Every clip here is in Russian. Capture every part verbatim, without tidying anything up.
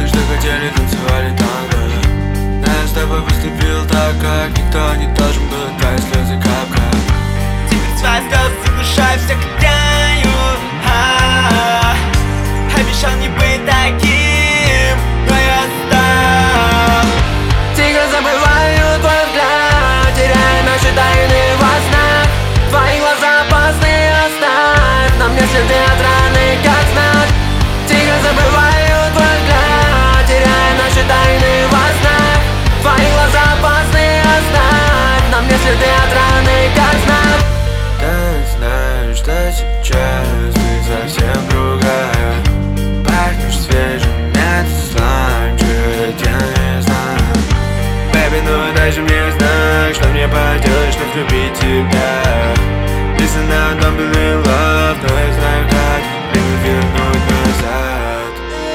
что хотели, танцевали танго. Но я с тобой поступил так, как никто не должен был. Твои слезы капка. Теперь твои слезы заглушают всех тенью. А-а-а. Обещал не быть таким, но я стал. Тихо забываю твой взгляд, теряя наши тайны во снах. Твои глаза опасные, оставь на мне следы от раны, как знак. Тихо забываю твой взгляд, теряя наши тайны во снах. Твои глаза опасные, оставь на мне следы от раны, как знак. Ты знаешь, что сейчас ты совсем другая. Пахнешь свежим медом, чуть я не знаю. Baby, ну дай же мне знак, что мне поделать, чтоб любить тебя. Listen, I don't believe love, но я знаю как любовь вернуть назад.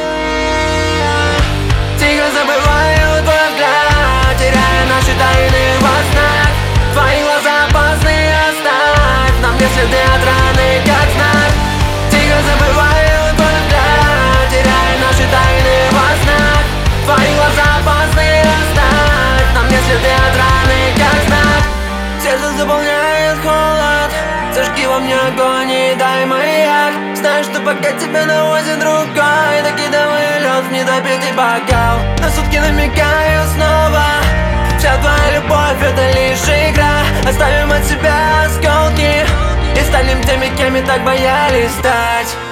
Тихо забываю твой взгляд, теряя наши тайны во снах. Твои глаза опасные, оставь на мне следы от раны, как знак. Тихо забываю твой взгляд, теряя наши тайны во снах. Твои глаза опасные, оставь на мне следы от раны, как знак. Сердце заполняет холод, зажги во мне огонь и дай маяк. Знаю, что пока тебя навозит рукой, докидываю лед в недопитый бокал. На сутки намекаю снова, вся твоя любовь это лишь игра. Оставим от себя осколки и станем теми, кем и так боялись стать.